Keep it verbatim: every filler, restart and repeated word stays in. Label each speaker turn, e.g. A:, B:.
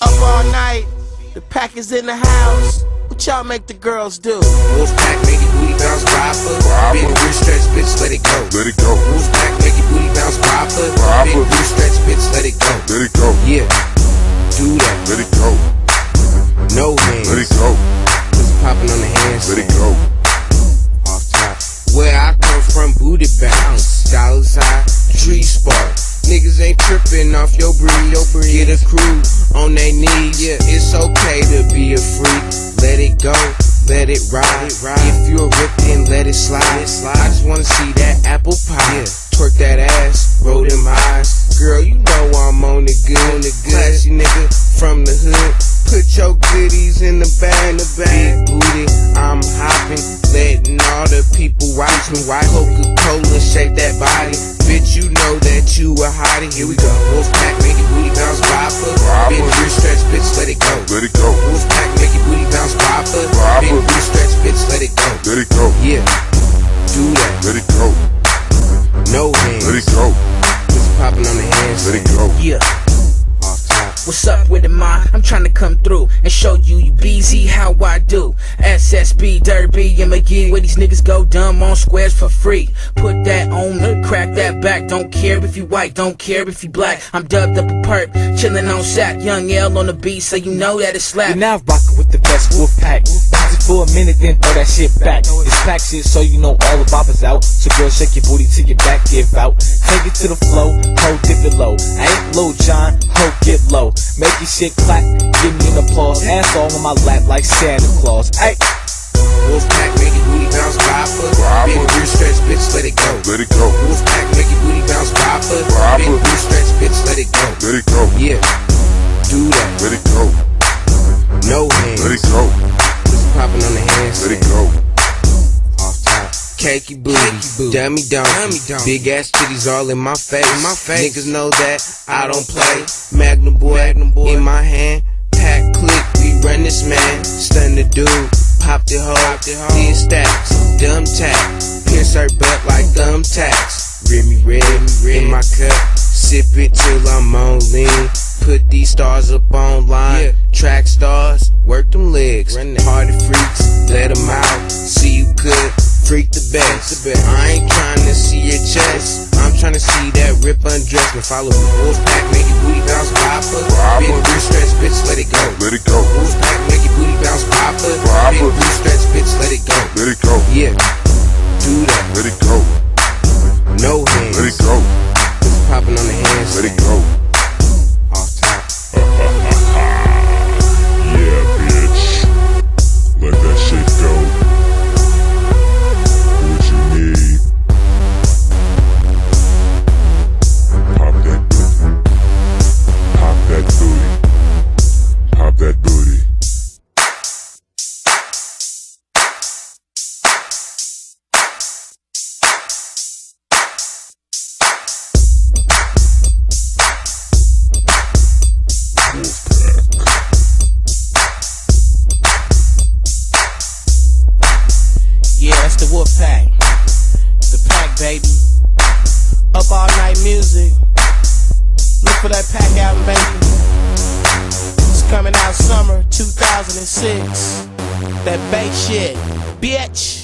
A: Up all night, the pack is in the house. What y'all make the girls do?
B: Wolfpack make your booty bounce proper. Big booty stretch, bitch, let it go.
C: Let it go.
B: Wolfpack make your booty bounce proper. Big booty stretch, bitch, let it go.
C: Let it go.
B: Yeah, do that.
C: Let it go.
B: No hands.
C: Let it go.
B: Just popping on the hands.
C: Let it go.
B: Off top. Where I come from, booty bounce. Dollars high, tree spark. Niggas ain't tripping off your breed. Your breed. Get a crew on their knees. Yeah, it's okay to be a freak. Let it go, let it ride. If you're ripped, then let it slide. I just wanna see that apple pie. Twerk that ass, roll them eyes. Girl, you know I'm on the good. Classy nigga from the hood. Put your goodies in the bag. Big booty, I'm hopping, letting all the people watch me. Watch Coca-Cola shake that body. Bitch, you know that you a hottie. Here we go. Wolfpack make your booty bounce proper. Big booty stretch, bitch, let it go.
C: Let it go.
B: Wolfpack make your booty bounce proper. Big booty stretch, bitch, let it go.
C: Let it go.
B: Yeah, do that.
C: Let it go.
B: No hands.
C: Let it go.
B: Just popping on the hands.
C: Let it go.
D: Yeah.
B: Off top.
D: What's up with it, ma? I'm trying to come through and show you you B Z how I do. S S B, Derby, and McGee, where these niggas go dumb on squares for free. Put that on me, crack that back. Don't care if you white, don't care if you black. I'm dubbed up a perp, chillin' on sack. Young L on the beat, so you know that it's slap.
E: You're now rockin' with the best Wolfpack. Pause it for a minute, then throw that shit back. It's pack shit, so you know all the boppers out. So girl, shake your booty till your back give out. Take it to the flow, ho, dip it low. I ain't Lil John, ho, get low. Make your shit clap, give me an applause. Ass all on my lap like Santa Claus. Ay.
B: Wolfpack make your booty bounce proper. Big booty stretch, bitch, let it go.
C: Let it go.
B: Wolfpack make your booty bounce proper. Big booty stretch, bitch, let it go.
C: Let it go.
B: Yeah, do that.
C: Let it go.
B: No hands.
C: Let it go.
B: Just popping on the hands.
C: Let it go.
B: Off top. Cakey booty, dummy donkey, big ass titties all in my face. My face. Niggas know that I don't play. Magnum boy, Magnum boy in my hand. Pack click, we run this man. Stun the dude, pop the hoe, ten stacks, dumb tack. Pierce her butt like thumbtacks. Remy red in my cup, sip it till I'm on lean. Put these stars up online, yeah. Track stars, work them legs. Hardy freaks, let them out. See you could freak the best. I ain't trying to see your chest, I'm trying to see that rip undress. Now follow me. Wolfpack make your booty bounce proper. Big booty stretch, bitch, let it go.
C: Let it go.
B: Wolfpack make your booty bounce proper. Big booty stretch, bitch, let it go.
C: Let it go.
B: Yeah, do that.
C: Let it go.
B: No hands.
C: Let it go.
B: Just popping on the hands.
C: Let it go.
B: Off top.
C: Yeah, bitch. Let that shit go. Do what you need. Pop that booty. Pop that booty. Pop that booty.
A: Yeah, that's the Wolfpack. The pack, baby. Up all night music. Look for that pack album, baby. It's coming out summer two thousand six. That bass shit, bitch.